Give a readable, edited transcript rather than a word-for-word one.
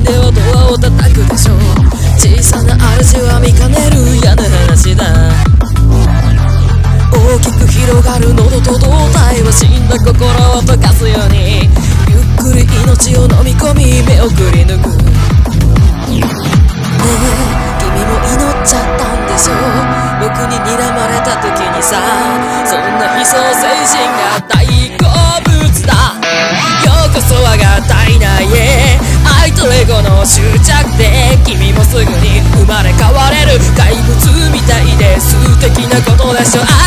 ではドアを叩くでしょう。小さな嵐は見かねる嫌な話だ。大きく広がる喉と胴体は死んだ心を溶かすようにゆっくり命を飲み込み目をくり抜く。ねえ君も祈っちゃったんでしょ。僕に睨まれた時にさ、そんな悲壮精神が大好物だ。ようこそ我が体内へ、愛とレゴの執着で君もすぐに生まれ変われる怪物みたいで素敵なことでしょ。